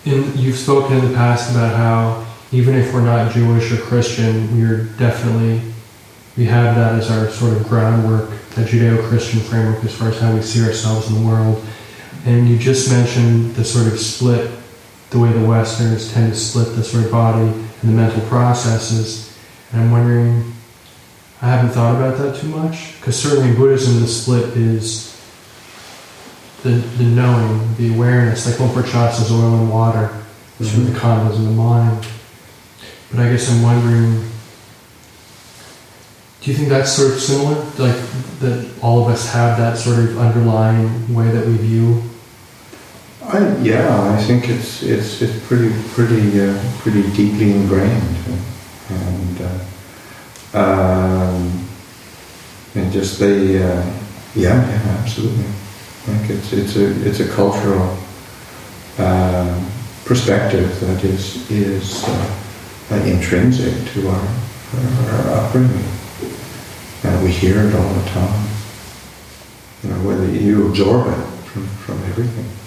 You've spoken in the past about how even if we're not Jewish or Christian, we have that as our sort of groundwork, that Judeo-Christian framework as far as how we see ourselves in the world. And you just mentioned the sort of split, the way the Westerners tend to split the sort of body and the mental processes. And I'm wondering, I haven't thought about that too much, because certainly in Buddhism the split is the knowing, the awareness, like Omprachas is oil and water, the khandhas in the mind. But I guess I'm wondering, do you think that's sort of similar? Like that all of us have that sort of underlying way that we view? I think it's pretty deeply ingrained, and just absolutely. Like it's a cultural perspective that is intrinsic to our upbringing. And we hear it all the time. Whether you absorb it from everything.